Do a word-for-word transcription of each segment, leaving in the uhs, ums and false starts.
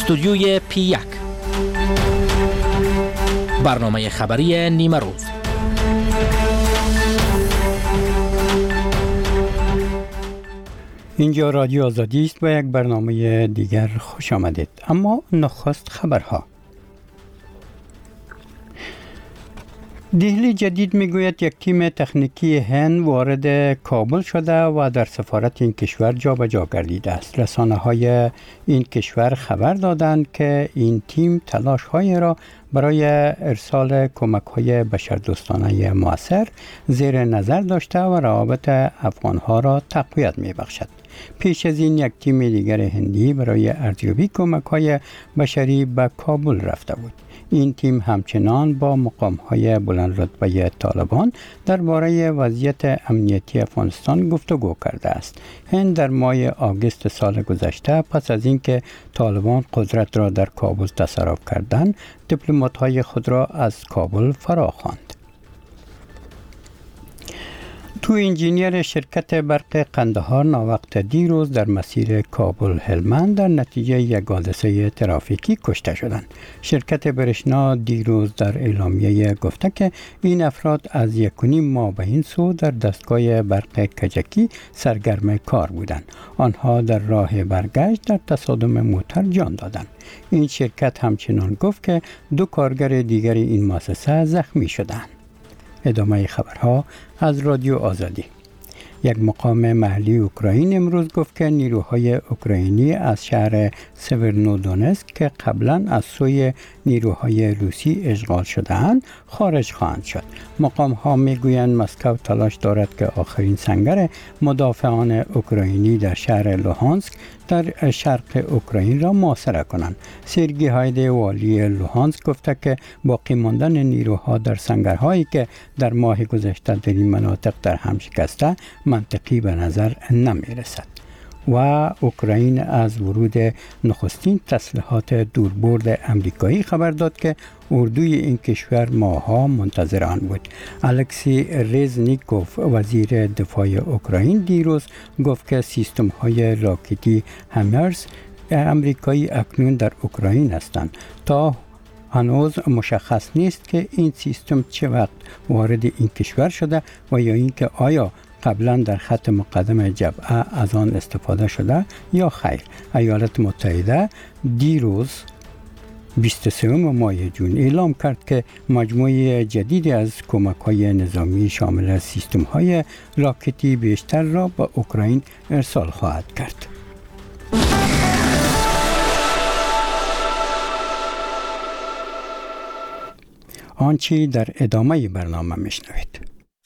استودیوی پی یک، برنامه خبری نیمه روز. اینجا رادیو آزادی است و یک برنامه دیگر خوش آمدید. اما نخست خبرها. دهلی جدید میگوید یک تیم تکنیکی هند وارد کابل شده و در سفارت این کشور جابجا گردیده است. رسانه های این کشور خبر دادند که این تیم تلاش های را برای ارسال کمک های بشردوستانه مؤثر زیر نظر داشته و روابط افغان ها را تقویت می بخشد. پیش از این یک تیم دیگر هندی برای ارزیابی کمک های بشری به کابل رفته بود. این تیم همچنان با مقام‌های بلند رتبه طالبان درباره وضعیت امنیتی افغانستان گفتگو کرده است. هند در ماه آگوست سال گذشته پس از اینکه طالبان قدرت را در کابل تصرف کردند، دیپلمات‌های خود را از کابل فراخواند. تو انجینیر شرکت برق قندهار ناوقت دیروز در مسیر کابل هلمند در نتیجه یک حادثه ترافیکی کشته شدند. شرکت برشنا دیروز در اعلامیه گفته که این افراد از یک و نیم ماه به این سو در دستگاه برق کجکی سرگرم کار بودند. آنها در راه برگشت در تصادم موتر جان دادند. این شرکت همچنان گفت که دو کارگر دیگر این مؤسسه زخمی شدند. ادامه خبرها از رادیو آزادی. یک مقام محلی اوکراین امروز گفت که نیروهای اوکراینی از شهر سورنودونسک که قبلا از سوی نیروهای روسی اشغال شده‌اند خارج خواهند شد. مقام ها میگویند مسکو تلاش دارد که آخرین سنگر مدافعان اوکراینی در شهر لوهانسک در شرق اوکراین را محاصره کنند. سرگی هایده والی لوهانسک گفته که باقی ماندن نیروها در سنگرهایی که در ماه گذشته در این مناطق در هم شکسته منطقی به نظر نمی رسد. و اوکراین از ورود نخستین تسلیحات دوربرد امریکایی خبر داد که اردوی این کشور ماه‌ها منتظر آن بود. الکسی رزنیکوف وزیر دفاع اوکراین دیروز گفت که سیستم‌های راکتی همرز امریکایی اکنون در اوکراین هستند. تا هنوز مشخص نیست که این سیستم چه وقت وارد این کشور شده و یا اینکه آیا قبلا در خط مقدم جبهه از آن استفاده شده یا خیر. ایالات متحده دیروز بیست و سوم ماه جون اعلام کرد که مجموعه جدیدی از کمک‌های نظامی شامل سیستم‌های راکتی بیشتر را به اوکراین ارسال خواهد کرد. آنچه در ادامه برنامه میشنوید.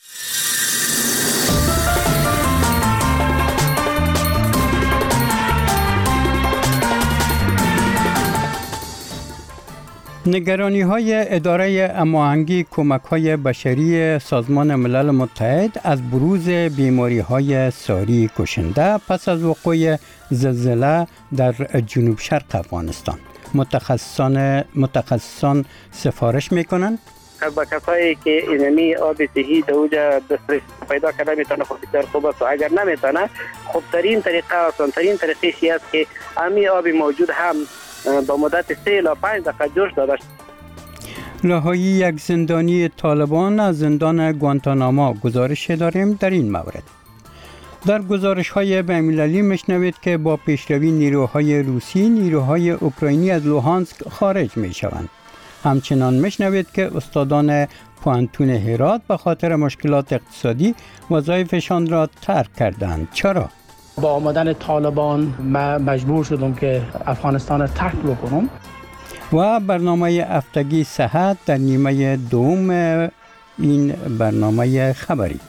نگرانی های اداره هماهنگی کمک های بشری سازمان ملل متحد از بروز بیماری های ساری کشنده پس از وقوع زلزله در جنوب شرق افغانستان. متخصصان متخصصان سفارش میکنند با کسایی که اینمی آب صحی دوجا دسترسی پیدا کرده میتونه خب بسیار خوب است و اگر نمیتونه خوبترین طریقه آسانترین طریقه شی است که امی آب موجود هم با مدت سه الی پنج دقیقه جوش داده شد. رهایی یک زندانی طالبان از زندان گوانتاناما گزارش داریم در این مورد. در گزارش های بین‌المللی میشنوید که با پیشروی نیروهای روسی نیروهای اوکراینی از لوهانسک خارج می شوند. همچنان میشنوید که استادان پوانتون هرات به خاطر مشکلات اقتصادی وظایفشان را ترک کردند. چرا؟ با آمدن طالبان من مجبور شدم که افغانستان را ترک بکنم. و برنامه هفتگی صحت در نیمه دوم این برنامه خبری.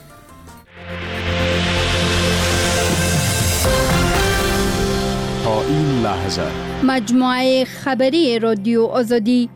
تا این لحظه مجموعه خبری رادیو آزادی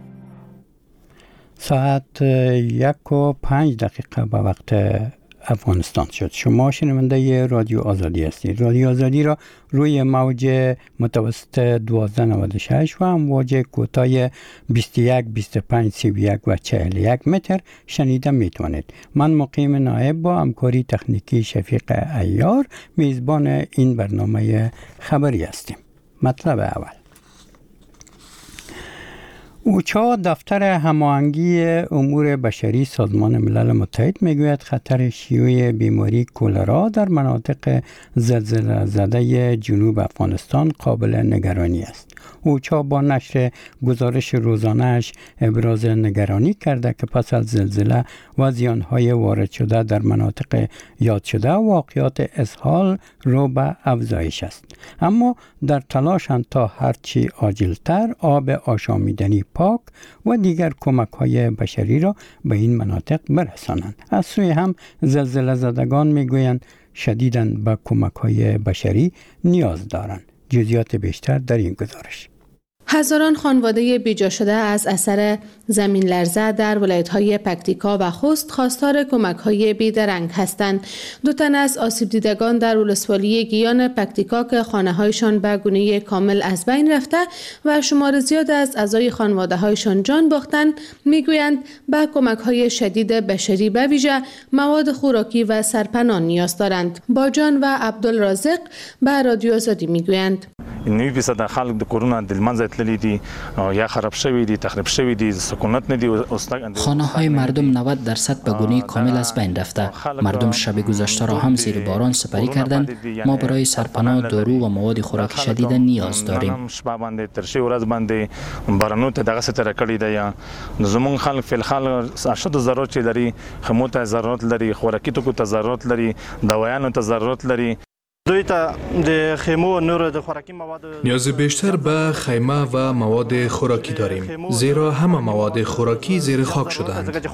ساعت یک و پنج دقیقه به وقت افغانستان شد. شما شنونده رادیو آزادی هستید. رادیو آزادی را روی موج متوسط دوازده نود و شش و امواج کوتاه بیست و یک، بیست و پنج، سی و یک و چهل و یک متر شنیده میتوانید. من مقیم نایب با همکاری تکنیکی شفیق عیار میزبان این برنامه خبری هستیم. مطلب اول: اوچا دفتر هماهنگی امور بشری سازمان ملل متحد میگوید خطر شیوع بیماری کولرا در مناطق زلزله زده جنوب افغانستان قابل نگرانی است. اوچا با نشر گزارش روزانه‌اش ابراز نگرانی کرده که پس از زلزله و زیانهای وارد شده در مناطق یاد شده واقعات اسهال رو به افزایش است. اما در تلاشند تا هرچی عاجلتر آب آشامیدنی پاک و دیگر کمک‌های بشری را به این مناطق برسانند. از سوی هم زلزله زدگان میگویند شدیداً به کمک‌های بشری نیاز دارند. جزئیات بیشتر در این گزارش. هزاران خانواده بیجا شده از اثر زمین لرزه در ولایت‌های پکتیکا و خوست خواستار کمک‌های بیدرنگ هستند. دو تن از آسیب دیدگان در ولسوالی گیان پکتیکا که خانه‌هایشان به گونه کامل از بین رفته و شمار زیاد از اعضای خانواده‌هایشان جان باختند، می‌گویند به کمک‌های شدید بشری به ویژه مواد خوراکی و سرپناه نیاز دارند. باجان و عبدالرازق به رادیو آزادی می‌گویند نوي فیصد خلک د کرونا د منځ تللی دي یا خراب شوی دي تخریب شوی دي سکونت ندي. خانه های مردم نود درصد به گونه کامل از بین رفته. مردم شب گذشته را هم زیر باران سپری کردند. ما برای سرپناه، دارو و مواد خوراکی شدید نیاز داریم. شپه باندې تر شي ورځ باندې بارانو ته دغه ستره کړی دی. یا زمون خلک فل خل اشد ضرورت چې لري، خمو ته ضرورت لري، خوراکي توکو ته ضرورت لري، دوايانو ته ضرورت لري. نیاز بیشتر به خیمه و مواد خوراکی داریم، زیرا همه مواد خوراکی زیر خاک شدند.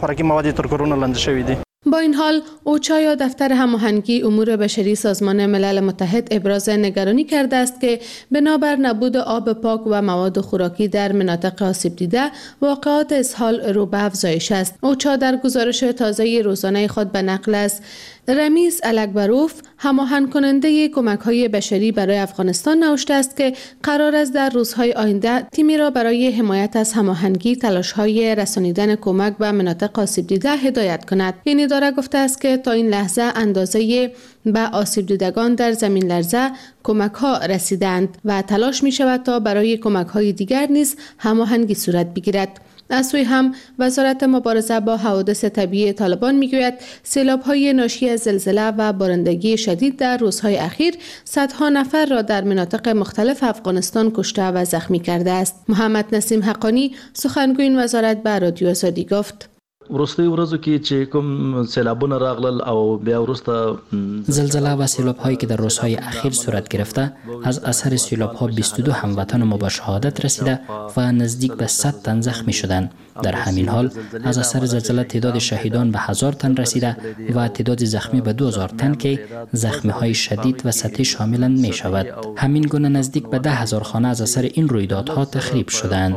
با این حال اوچا یا دفتر هماهنگی امور بشری سازمان ملل متحد ابراز نگرانی کرده است که بنابر نبود آب پاک و مواد خوراکی در مناطق آسیب دیده واقعات اسهال رو به افزایش است. اوچا در گزارش تازه روزانه خود به نقل از رمیز الکبروف هماهنگ کننده کمک‌های بشری برای افغانستان نوشته است که قرار است در روزهای آینده تیمی را برای حمایت از هماهنگی تلاش‌های رسانیدن کمک به مناطق آسیب دیده هدایت کند. این اداره گفته است که تا این لحظه اندازه به آسیب دیدگان در زمین لرزه کمک‌ها رسیدند و تلاش می‌شود تا برای کمک‌های دیگر نیز هماهنگی صورت بگیرد. از سوی هم وزارت مبارزه با حوادث طبیعی طالبان میگوید سیلاب‌های ناشی از زلزله و بارندگی شدید در روزهای اخیر صدها نفر را در مناطق مختلف افغانستان کشته و زخمی کرده است. محمد نسیم حقانی سخنگوی این وزارت به رادیو آزادی گفت: ورسته ورځو کې چې کوم سیلابونه راغلل او بیا ورسته زلزله و سیلاب هایی که در روزهای اخیر صورت گرفته، از اثر سیلاب ها بیست و دو هموطن ما به شهادت رسیده و نزدیک به صد تن زخمی شدند. در همین حال از اثر زلزله تعداد شهیدان به هزار تن رسیده و تعداد زخمی به دو هزار تن که زخمی های شدید و سطحی شاملند می شود. همین گونه نزدیک به ده هزار خانه از اثر این رویدادها تخریب شدند.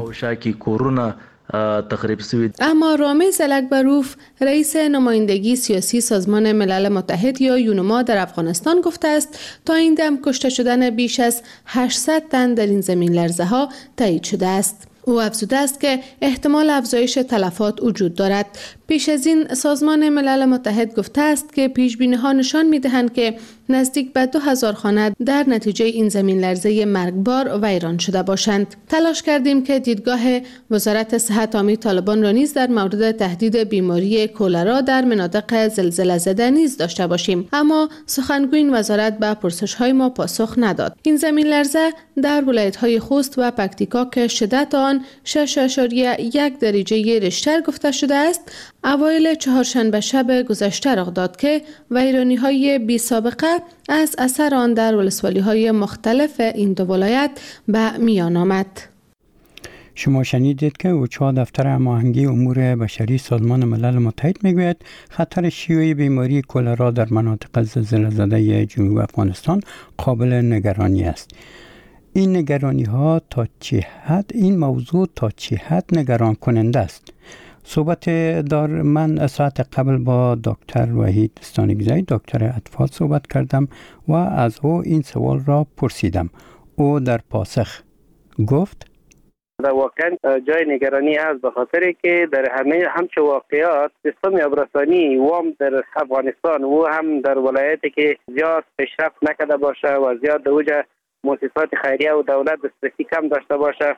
اما رامز الکبروف رئیس نمایندگی سیاسی سازمان ملل متحد یا یونما در افغانستان گفته است تا این دم کشته شدن بیش از هشتصد تن در این زمین لرزه ها تایید شده است. او افزوده است که احتمال افزایش تلفات وجود دارد. پیش از این سازمان ملل متحد گفته است که پیش‌بینی‌ها نشان می‌دهند که نزدیک به دو هزار خانه در نتیجه این زمین لرزه مرگبار ویران شده باشند. تلاش کردیم که دیدگاه وزارت صحت عامه طالبان را نیز در مورد تهدید بیماری کولرا در مناطق زلزله زده نیز داشته باشیم، اما سخنگوی این وزارت به پرسش‌های ما پاسخ نداد. این زمین لرزه در ولایت‌های خوست و پکتیکا که شدت آن شش اشاریه یک درجه ریشتر گفته شده است، اوایل چهارشنبه شب گذشته رخ داد که ویرانی‌های بی سابقه از اثر آن در ولسوالی‌های مختلف این دو ولایت به میان آمد. شما شنیدید که اوچا دفتر هماهنگی امور بشری سازمان ملل متحد میگوید خطر شیوع بیماری کولرا در مناطق زلزله زده جنوب افغانستان قابل نگرانی است. این نگرانی ها تا چه حد این موضوع تا چه حد نگران کننده است؟ صحبت دار من ساعت قبل با دکتر وحید ستانگزایی دکتر اطفال صحبت کردم و از او این سوال را پرسیدم. او در پاسخ گفت: واقعا جای نگرانی است، به خاطر که در همه همچه واقعات سیستم آبرسانی وام در افغانستان و هم در ولایتی که زیاد پیشرفت نکرده باشه و زیاد دوجه مؤسسات خیریه و دولت دسترسی کم داشته باشه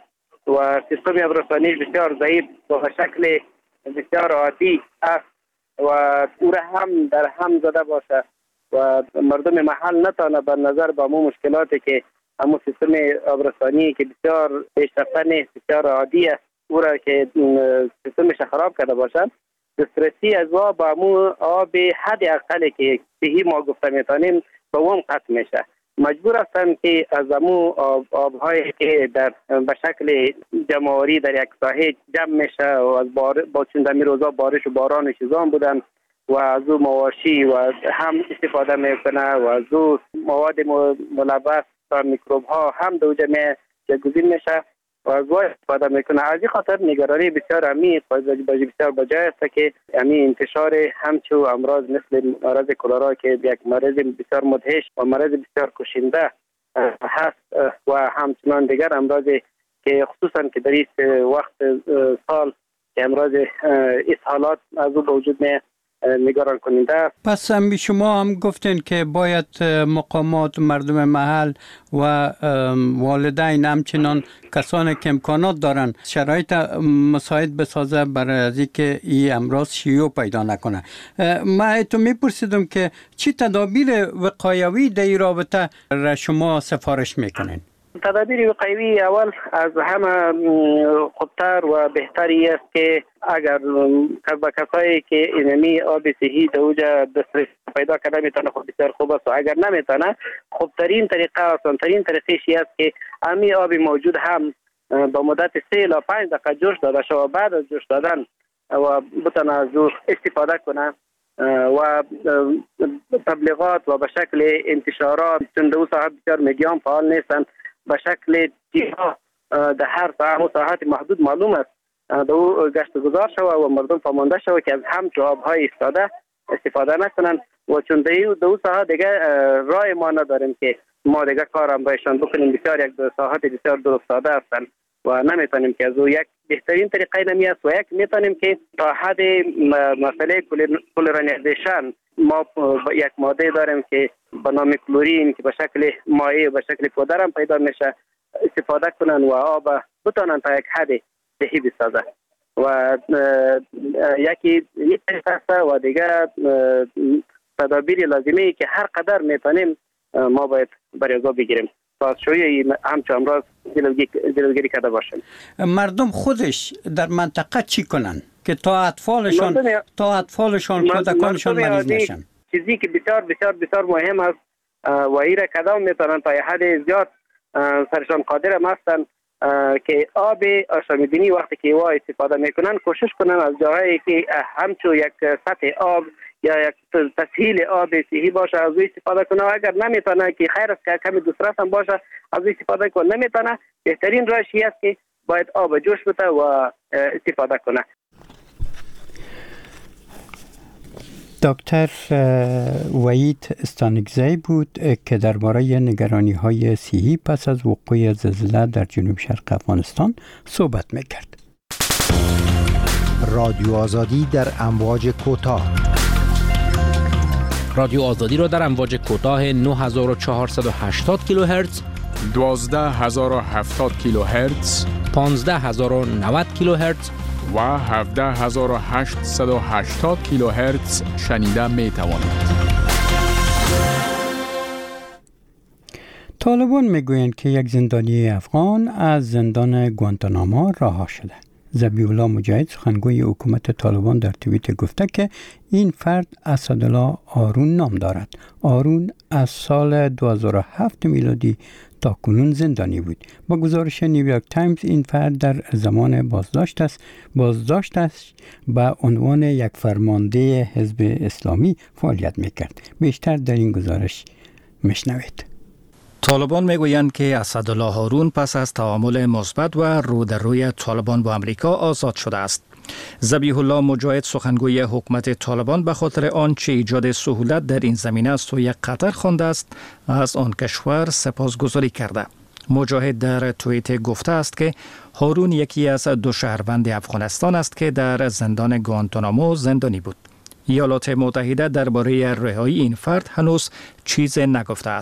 و سیستم ابرسانی بسیار ضعیف و به شکل بسیار عادی است و او را هم در هم زده باشه و مردم محل نتانه بر نظر با مو مشکلاتی که همون سیستم آبرسانی که بسیار پیشرفته نیست، بسیار عادی است، او را که سیستمش خراب کرده باشد، دسترسی از آب با همون آب حد اقلی که صحی ما گفته میتونیم به اون قطع میشه. مجبور هستند که از همون آب آبهایی که در به شکل جمعآوری در یک ساحه جمع میشه و از بار با چون در روزا بارش و باران چیزان بودن و از او مواشی و هم استفاده میکنه و از او مواد ملوث و میکروب ها هم دو جمعه جگزین میشه و از او استفاده میکنه. از این خاطر نگرانی بسیار عمیق و بسیار بجای است که همین انتشار همچو امراض مثل مرض کلرا که یک مرض بسیار مدهش و مرض بسیار کشنده هست و همچنان دیگر امراض که خصوصا که در این وقت سال که امراض اسهالات از او به وجود می نگران کننده. پس هم شما هم گفتین که باید مقامات مردم محل و والدین همچنان کسانی که امکانات دارن شرایط مساعد بسازه برای از اینکه این امراض شیوع پیدا نکنه. من تو میپرسیدم که چی تدابیر وقایوی در این رابطه را شما سفارش میکنین؟ تدابیر وقایوی اول از همه خوبتر و بهتری است که اگر با کسایی که اینمی آب صحی در اوجا دسترسی پیدا کرده میتونه خود بسیار خوب است و اگر نمیتونه خوبترین طریقه آسانترین طریقه است که امی آب موجود هم با مدت سه الی پنج دقیقه جوش داده شود و بعد از جوش دادن و بتونه از او استفاده کنه و تبلیغات و به شکل انتشارات چون دو ساعت بسیار میدیان فعال نیستند به شکل تیها در هر ساعت ساعت محدود معلوم است دو گشت گذار شود و مردم فهمانده شود که از همچو آبهای استاده استفاده نکنند و چون دو, دو ساعت دیگه رای ما نداریم که ما دیگه کارم بایشان بکنیم. بسیار یک دو ساعت بسیار درست ساده هستند و نمیتونیم که از او یک بهترین طریقه نمی است و یک میتونیم که تا حد مسئله کلورانیزیشن ما یک ماده داریم که به نام کلورین که به شکل مایع و به شکل پودر هم پیدا میشه استفاده کنن و آب بتونن تا یک حد صحی بسازه و یکی یک طریقه و دیگه تدابیر لازمه که هر قدر میتونیم ما باید برای از بگیریم تا شوی همچه امراض جلوگیری کرده باشیم. مردم خودش در منطقه چی کنن که تا اطفالشان تا اطفالشان کودکانشان مریض نشن؟ چیزی که بسیار بسیار بسیار مهم است و ایره کدام میتونن تا حد زیاد سرشان قادر هستند که آب آشامیدنی وقتی که وا استفاده میکنن کوشش کنن از جاهایی که همچو یک سطح آب یا یک تسهیل آب صحی باشه از او استفاده کنه و اگر نمیتونه که خیر است که کمی دوسرس هم باشه از او استفاده کنه. نمیتونه بهترین راهش است که باید آب جوش بده و استفاده کنه. دکتر وحید استانکزی بود که درباره نگرانی های صحی پس از وقوع زلزله در جنوب شرق افغانستان صحبت میکرد. رادیو آزادی در امواج کوتاه. رادیو آزادی را در امواج کوتاه نه هزار و چهارصد و هشتاد کیلوهرتز، دوازده هزار و هفتاد کیلوهرتز، پانزده هزار و نود کیلوهرتز و هفده هزار و هشتصد و هشتاد کیلوهرتز شنیده می توانید. طالبان میگویند که یک زندانی افغان از زندان گوانتانامو رها شده. ذبیح الله مجاهد سخنگوی حکومت طالبان در توییت گفته که این فرد اسدالله آرون نام دارد. آرون از سال دو هزار و هفت میلادی تا کنون زندانی بود. با گزارش نیویورک تایمز این فرد در زمان بازداشت است بازداشت است به عنوان یک فرمانده حزب اسلامی فعالیت میکرد. بیشتر در این گزارش میشنوید. طالبان میگویند که اسدالله هارون پس از تعامل مثبت و رو در روی طالبان با امریکا آزاد شده است. ذبیح الله مجاهد سخنگوی حکومت طالبان به خاطر آنچه ایجاد سهولت در این زمینه است سوی قطر خوانده است از آن کشور سپاسگزاری کرده. مجاهد در توییت گفته است که هارون یکی از دو شهروند افغانستان است که در زندان گوانتانامو زندانی بود. ایالات متحده درباره رهایی این فرد هنوز چیز نگفته است.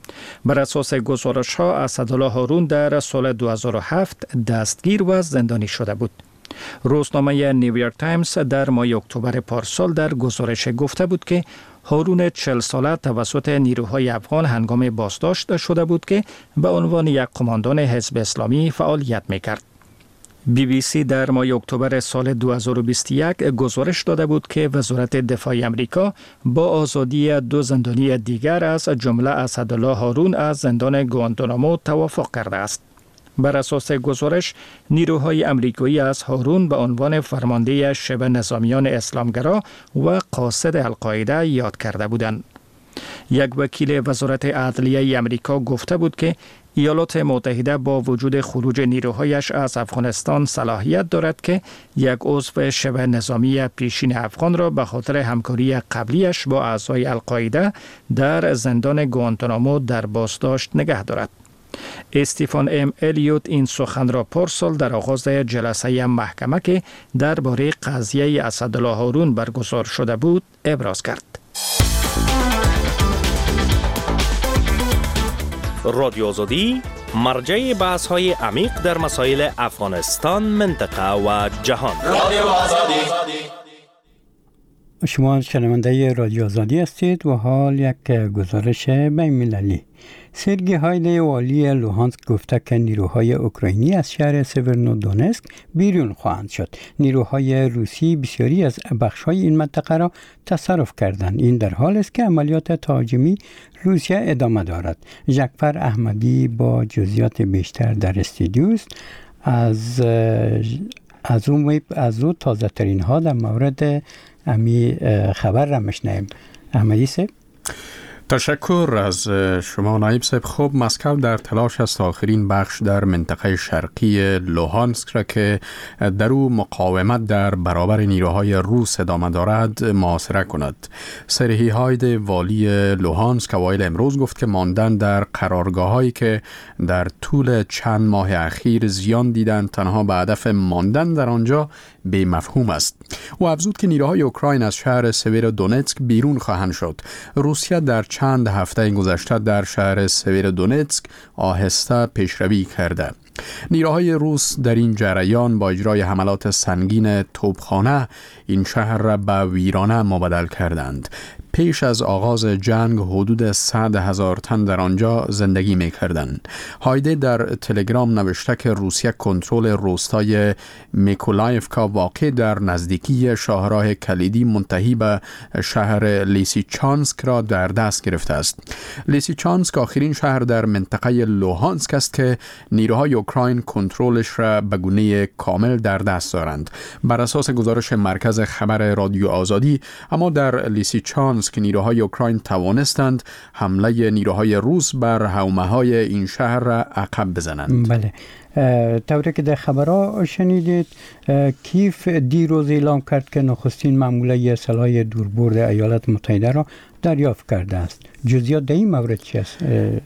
بر اساس گزارش ها اسدالله هارون در سال دو هزار و هفت دستگیر و زندانی شده بود. روزنامه نیویورک تایمز در ماه اکتبر پارسال در گزارش گفته بود که هارون چهل ساله توسط نیروهای افغان هنگام بازداشت شده بود که به عنوان یک قماندان حزب اسلامی فعالیت میکرد. بی بی سی در ماه اکتبر سال دو هزار و بیست و یک گزارش داده بود که وزارت دفاع آمریکا با آزادی دو زندانی دیگر از جمله اسدالله هارون از زندان گوانتانامو توافق کرده است. بر اساس گزارش نیروهای آمریکایی از هارون به عنوان فرمانده شبه نظامیان اسلامگرا و قاصد القاعده یاد کرده بودند. یک وکیل وزارت عدلیه آمریکا گفته بود که ایالات متحده با وجود خروج نیروهایش از افغانستان صلاحیت دارد که یک عضو شبه نظامی پیشین افغان را به خاطر همکاری قبلیش با اعضای القاعده در زندان گوانتانامو در بازداشت نگه دارد. استیفان ام الیوت این سخن را پارسال در آغاز جلسه محکمه که درباره قضیه اسدالله هارون برگزار شده بود ابراز کرد. رادیو آزادی مرجع بحث های عمیق در مسائل افغانستان، منطقه و جهان. رادیو آزادی. شما شنونده رادیو آزادی هستید و حال یک گزارش بین‌المللی. سرگی هایلی والی لوهانسک گفته که نیروهای اوکراینی از شهر سورنودونتسک بیرون خواهند شد. نیروهای روسی بسیاری از بخش‌های این منطقه را تصرف کردند. این در حالی است که عملیات تهاجمی روسیه ادامه دارد. جعفر احمدی با جزئیات بیشتر در استودیو است. از از اون از او تازه ترین ها در مورد امی خبر را میشنویم. احمدی صاحب، تشکر از شما نایب صاحب. خوب، مسکو در تلاش است آخرین بخش در منطقه شرقی لوهانسک را که در او مقاومت در برابر نیروهای روس ادامه دارد محاصره کند. سرهی هاید والی لوهانسک اوایل امروز گفت که ماندن در قرارگاه هایی که در طول چند ماه اخیر زیان دیدند تنها به هدف ماندن در آنجا بی مفهوم است. و افزود که نیروهای اوکراین از شهر سویرودونتسک بیرون خواهند شد. روسیه در چند هفته گذشته در شهر سویرودونتسک آهسته پیشروی کرده. نیروهای روس در این جریان با اجرای حملات سنگین توپخانه این شهر را به ویرانه مبدل کردند. پیش از آغاز جنگ حدود صد هزار تن در آنجا زندگی می کردند. هایده در تلگرام نوشته که روسیه کنترل روستای میکولایفکا واقع در نزدیکی شاهراه کلیدی منتهی به شهر لیسیچانسک را در دست گرفته است. لیسیچانسک آخرین شهر در منطقه لوهانسک است که نیروهای اوکراین کنترلش را به گونه کامل در دست دارند. بر اساس گزارش مرکز خبر رادیو آزادی، اما در لیسیچانسک که نیروهای اوکراین توانستند حمله نیروهای روس بر حومه‌های این شهر را عقب بزنند. بله، طوری که در خبرها شنیدید، کیف دیروز اعلام کرد که نخستین ماموره سلاح دوربرد ایالات متحده را دریافت کرده است. جزئیات در این مورد چی است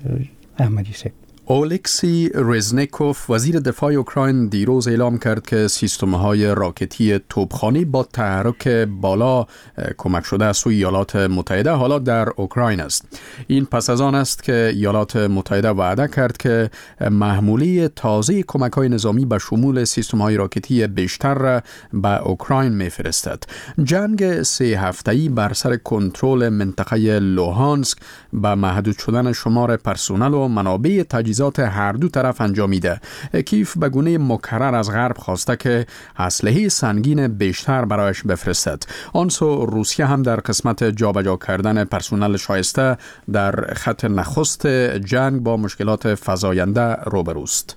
احمدی صاحب؟ اولکسی رزنیکوف وزیر دفاع اوکراین دیروز اعلام کرد که سیستم‌های راکتی توپخانه با تحرک بالا کمک شده از سوی ایالات متحده حالا در اوکراین است. این پس از آن است که ایالات متحده وعده کرد که محموله تازه کمک‌های نظامی به شمول سیستم‌های راکتی بیشتر را به اوکراین می‌فرستد. جنگ سه هفته‌ای بر سر کنترل منطقه لوهانسک به محدود شدن شمار پرسنل و منابع تجهیزات هر دو طرف انجامیده. کیف به گونه مکرر از غرب خواسته که اسلحه سنگین بیشتر برایش بفرستد. آنسو روسیه هم در قسمت جابجا کردن پرسنل شایسته در خط نخست جنگ با مشکلات فزاینده روبروست.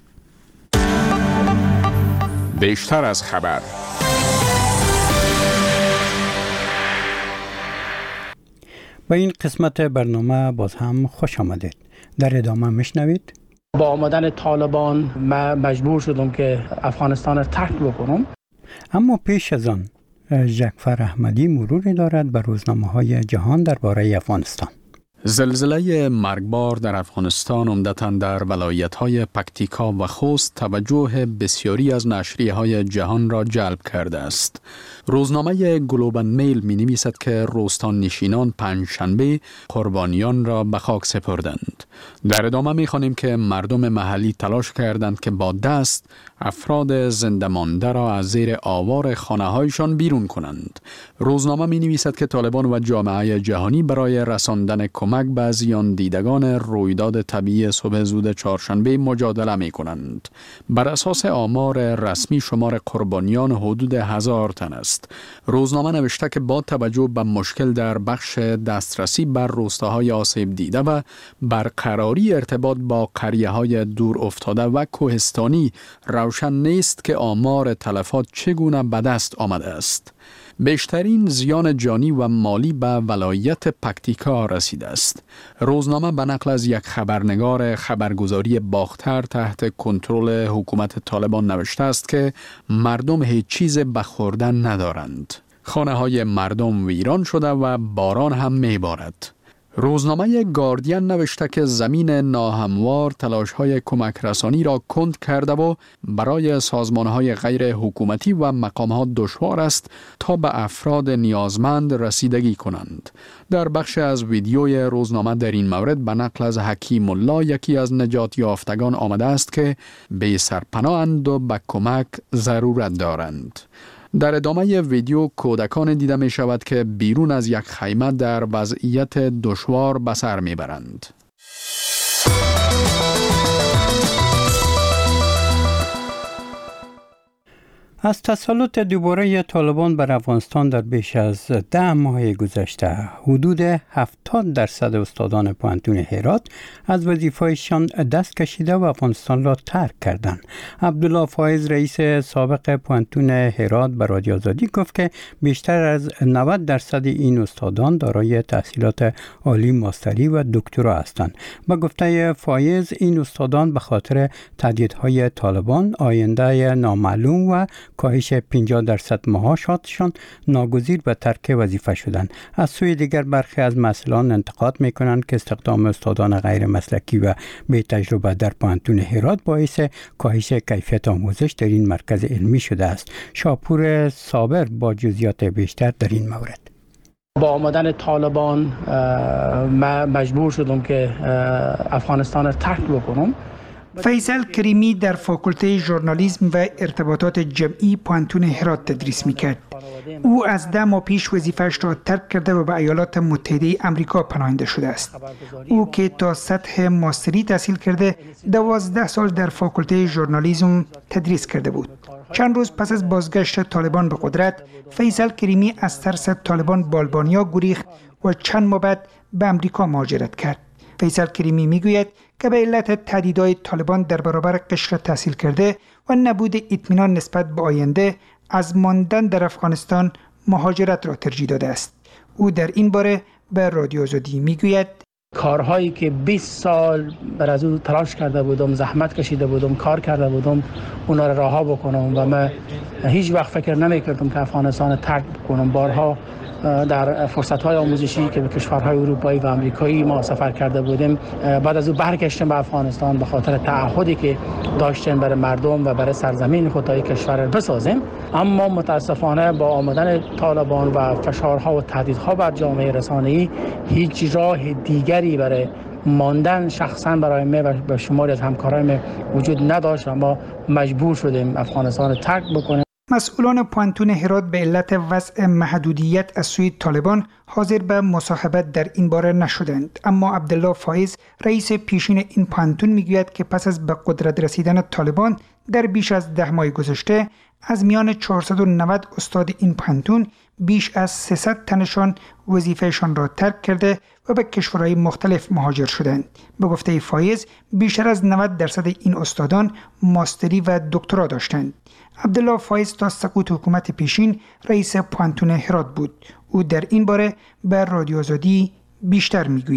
بیشتر از خبر. با این قسمت برنامه باز هم خوش آمدید. در ادامه میشنوید. با آمدن طالبان مجبور شدم که افغانستان را ترک بکنم. اما پیش از آن جعفر احمدی مروری دارد بر روزنامه‌های جهان درباره افغانستان. زلزله مرگبار در افغانستان عمدتاً در ولایت‌های پکتیکا و خوست توجه بسیاری از نشریه‌های جهان را جلب کرده است. روزنامه گلوب اند میل می‌نویسد که روستان نشینان پنجشنبه قربانیان را به خاک سپردند. در ادامه می‌خوانیم که مردم محلی تلاش کردند که با دست افراد زنده مانده را از زیر آوار خانه‌هایشان بیرون کنند. روزنامه می‌نویسد که طالبان و جامعه جهانی برای رساندن کمک به زیان دیدگان رویداد طبیعی صبح زود چهارشنبه مجادله می‌کنند. بر اساس آمار رسمی شمار قربانیان حدود هزار تن است. روزنامه نوشته که با توجه به مشکل در بخش دسترسی بر روستاهای آسیب دیده و برقراری ارتباط با قریه‌های دور افتاده و کوهستانی روشن نیست که آمار تلفات چگونه به دست آمده است. بیشترین زیان جانی و مالی به ولایت پکتیکا رسیده است. روزنامه به نقل از یک خبرنگار خبرگزاری باختر تحت کنترل حکومت طالبان نوشته است که مردم هیچ چیز به خوردن ندارند. خانه های مردم ویران شده و باران هم میبارد. روزنامه گاردین نوشته که زمین ناهموار تلاش‌های کمک رسانی را کند کرده و برای سازمان‌های غیر حکومتی و مقامات دشوار است تا به افراد نیازمند رسیدگی کنند. در بخش از ویدیوی روزنامه در این مورد به نقل از حکیم الله یکی از نجات یافتگان آمده است که بی سرپناه‌اند و به کمک ضرورت دارند. در ادامه ویدیو کودکان دیده می شود که بیرون از یک خیمه در وضعیت دشوار به سر می برند. از تسلط دوباره طالبان بر افغانستان در بیش از ده ماه گذشته حدود هفتاد درصد استادان پوهنتون هرات از وظیفه‌شان دست کشیده و افغانستان را ترک کردند. عبدالله فایز رئیس سابق پوهنتون هرات به رادیو آزادی گفت که بیشتر از نود درصد این استادان دارای تحصیلات عالی ماستری و دکترا هستند. با گفته فایز این استادان به خاطر تهدیدهای طالبان، آینده نامعلوم و کاهش پنجاه درصد معاشاتشان ناگزیر به ترک وظیفه شدند. از سوی دیگر برخی از مسئولان انتقاد می‌کنند که استخدام استادان غیر مسلکی و بی تجربه در پوهنتون هرات باعث کاهش کیفیت آموزش در این مرکز علمی شده است. شاپور صابر با جزئیات بیشتر در این مورد. با آمدن طالبان من مجبور شدم که افغانستان را ترک بکنم. فیصل کریمی در فاکولته ژورنالیسم و ارتباطات جمعی پوهنتون هرات تدریس میکرد. او از ده ماه پیش وظیفه‌اش را ترک کرده و به ایالات متحده آمریکا پناهنده شده است. او که تا سطح ماستری تحصیل کرده دوازده سال در فاکولته ژورنالیسم تدریس کرده بود. چند روز پس از بازگشت طالبان به قدرت، فیصل کریمی از ترس طالبان به آلبانیا گریخت و چند ماه بعد به آمریکا مهاجرت کرد. فیصل کریمی میگوید که به علت تهدیدهای طالبان در برابر قشر تحصیل کرده و نبود اطمینان نسبت به آینده از ماندن در افغانستان مهاجرت را ترجیح داده است. او در این باره به رادیو آزادی میگوید کارهایی که بیست سال بر از او تلاش کرده بودم، زحمت کشیده بودم، کار کرده بودم، اونا را رها بکنم و من هیچ وقت فکر نمی‌کردم که افغانستان ترک بکنم. بارها در فرصت‌های آموزشی که به کشورهای اروپایی و آمریکایی ما سفر کرده بودیم، بعد از او برگشتیم به افغانستان به خاطر تعهدی که داشتیم برای مردم و برای سرزمین خود تا کشور را بسازیم. اما متاسفانه با آمدن طالبان و فشارها و تهدیدها بر جامعه رسانه‌ای هیچ راه دیگری برای ماندن شخصا برای من و به شماری از همکارایم وجود نداشت و ما مجبور شدیم افغانستان را ترک بکنیم. مسئولان پوهنتون هرات به علت وضع محدودیت از سوی طالبان حاضر به مصاحبت در این باره نشدند. اما عبدالله فایز رئیس پیشین این پوهنتون میگوید که پس از به قدرت رسیدن طالبان در بیش از ده ماه گذشته از میان چهارصد و نود استاد این پوهنتون بیش از سیصد تنشان وظیفهشان را ترک کرده و به کشورهای مختلف مهاجر شدند. به گفته فایز بیشتر از نود درصد این استادان ماستری و دکترا داشتند. عبدالله فایز تا سقوط حکومت پیشین رئیس پوهنتون هرات بود. او در این باره به رادیو آزادی بیشتر میگوید.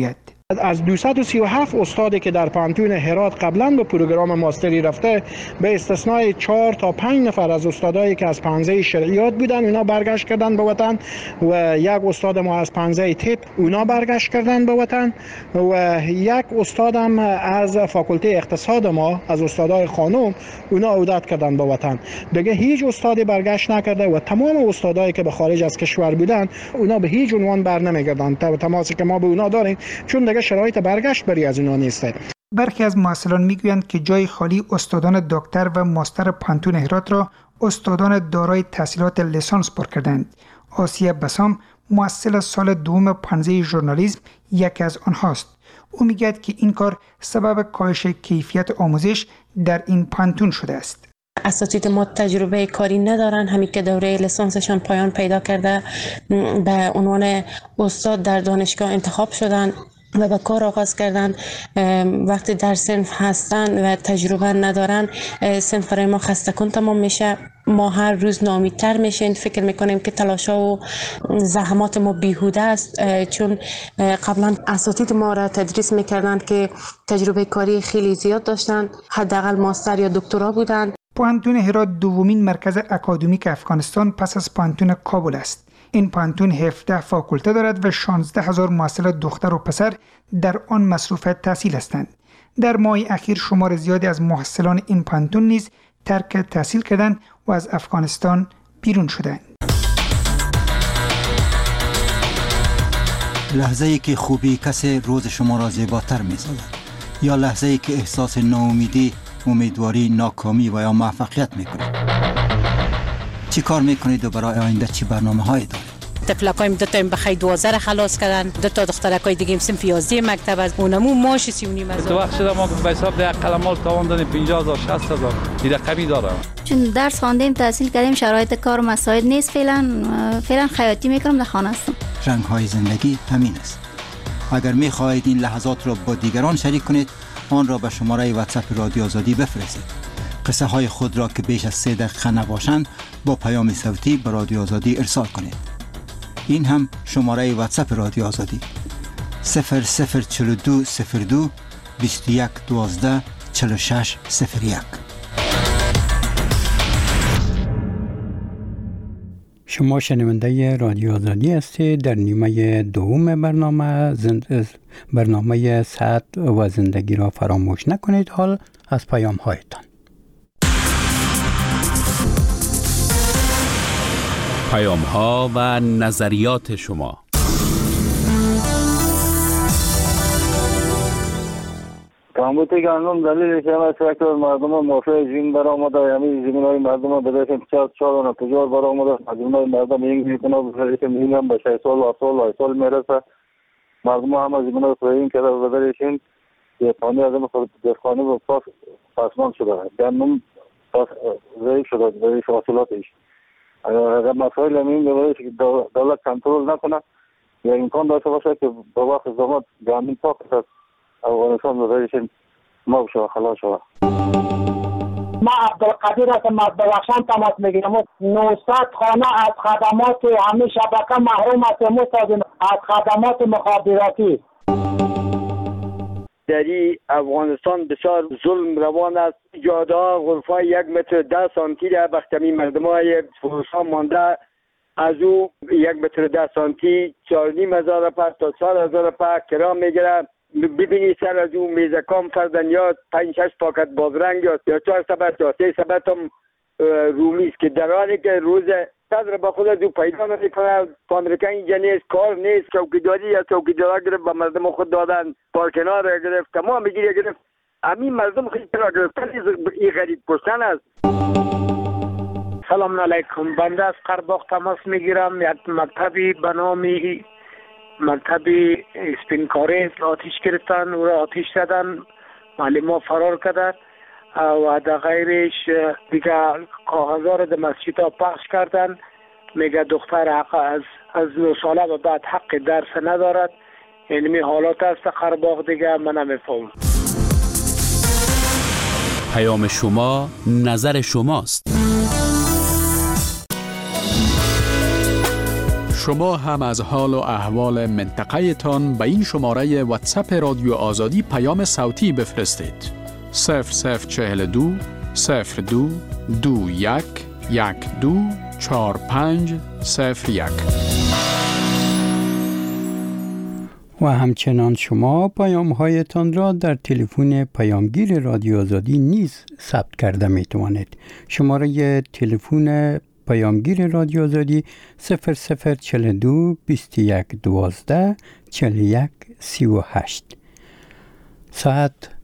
از دویست و سی و هفت استادی که در پانتون هرات قبلا به پروگرام ماستری رفته، به استثنای چهار تا پنج نفر از استادایی که از پانزه شرعیات بودن اونا برگشت کردن به وطن و یک استاد ما از پانزه تپ اونا برگشت کردن به وطن و یک استادم از فاکولته اقتصاد ما از استادای خانم اونا عودت کردن به وطن. دیگه هیچ استادی برگشت نکرده و تمام استادایی که به خارج از کشور بودن اونا به هیچ عنوان بر نمیگردن. تماسی که ما به اونا داریم چون دیگه شرایط برگشت بری از اونا نیسته. برخی از محصلان میگویند که جای خالی استادان دکتر و ماستر پانتون هرات را استادان دارای تحصیلات لیسانس پر کردند. آسیه بسام محصل سال دوم پانزه ژورنالیسم یکی از آنهاست. او میگوید که این کار سبب کاهش کیفیت آموزش در این پانتون شده است. اساتید ما تجربه کاری ندارن، همین که دوره لیسانسشان پایان پیدا کرده به عنوان استاد در دانشگاه انتخاب شدن و به کار آغاز کردن. وقتی در صنف هستن و تجربه ندارن صنف برای ما خسته کن تمام میشه. ما هر روز ناامیدتر میشیم، فکر میکنیم که تلاشا و زحمات ما بیهوده است، چون قبلا اساتید ما را تدریس میکردن که تجربه کاری خیلی زیاد داشتن، حداقل ماستر یا دکترا بودن. پانتون هرات دومین مرکز اکادمیک افغانستان پس از پانتون کابل است. این پانتون هفده فاکولته دارد و شانزده هزار محصل دختر و پسر در آن مصروف تحصیل هستند. در ماه اخیر شمار زیادی از محصلان این پانتون نیز ترک تحصیل کردند و از افغانستان بیرون شدند. لحظه‌ای که خوبی کسی روز شما را زیباتر می‌سازد یا لحظه‌ای که احساس ناامیدی، امیدواری، ناکامی و یا موفقیت می‌کنید. چی کار میکنید و برای آینده چی برنامه‌هایی دارید؟ طفلکایم دو تا بخیر دوازده را خلاص کردن، دو تا دخترکای دیگه صنف یازده مکتب از اونمو ماش سی و نیم هزار. تو وقت شده ما به حساب ده قلمال تاوان دادیم پنجاه هزار شصت هزار این رقمی داره. چون درس خواندیم تحصیل کردیم شرایط کار و مساعد نیست، فعلا فعلا خیاطی میکنم، در خانه هستم. رنگ‌های زندگی همین است. اگر می‌خواهید این لحظات را با دیگران شریک کنید آن را به شماره واتساپ رادیو آزادی بفرستید. قصه های خود را که بیش از سه دقیقه نباشند با پیام صوتی به رادیو آزادی ارسال کنید. این هم شماره واتساپ رادیو آزادی صفر صفر چهل و دو صفر دو بیست و یک دوازده چهل و شش صفر یک. شما شنونده رادیو آزادی هستید. در نیمه دوم برنامه زند... برنامه صحت و زندگی را فراموش نکنید. حال از پیام هایتان. پیام ها و نظریات شما. کامبوتی گندم دلیلش هم است که مردم موافق زمین برآمده، یعنی زمین‌های مردم به دست چهار چهار و پنجاه برآمده، مردم مردم این میکنه بخاطر که این هم به شش سال و سال و سال میرسه. مردم هم از زمین‌های پایین که به درشین یه پانی از خود دفخانه و پاس پاسمان شده. گندم پاس ضعیف شده، ضعیف حاصلاتش. اگر مسائل همین بباید که دولت کنترل نکنه یا امکان داشته باشه که با وقت زمان گندم پاک از افغانستان بذارشین ما بشه خلاص شده. ما عبدالقدیر از مدبخشان تماس میگیرم. نهصد خانه از خدمات همه شبکه محروم است از خدمات مخابراتی. در افغانستان بسیار ظلم روان است. جاده غرفای یک متر ده سانتی در بختمی مردم های فروشا مانده، از او یک متر ده سانتی چهار نیم هزار پا تا چهار هزار پا کرا میگیره. ببینی سر از او میزکام کردن یا پنج شش پاکت بازرنگ یا چهار سبت یا سه سبت هم رومی است که در حالی که روز صدر با خود از او پیدا نمیکنه. پانرکه اینجا نیست، کار نیست، چوکیداری یا چوکیدارا گرفت به مردم خود دادن، پارکنار گرفت، تمام میگیره گرفت. همین مردم خیلی را گرفتن. این غریب کشتن است. سلام علیکم، بنده از قرباق تماس میگیرم. یک مکتبی به نام مکتبی اسپینکاری آتیش گرفتن، او را آتیش زدن، معلم ها فرار کردن و در غیرش دیگه کاغذها را در مسجد ها پخش کردن. میگه دختر حق از از نو ساله و بعد حق درس ندارد. یعنی حالات است قرباق دیگه من نمیفهم. پیام شما نظر شماست. شما هم از حال و احوال منطقه تان به این شماره واتساپ رادیو آزادی پیام صوتی بفرستید. صفر صفر چهل دو صفر دو دو یک یک دو چهار پنج صفر یک. و همچنان شما پیام هایتان را در تلفن پیامگیر رادیو آزادی نیز ثبت کرده می توانید. شماره تلفن پیامگیر رادیو آزادی صفر صفر چهل و دو بیست و یک دوازده چهل و یک سی و هشت. ساعت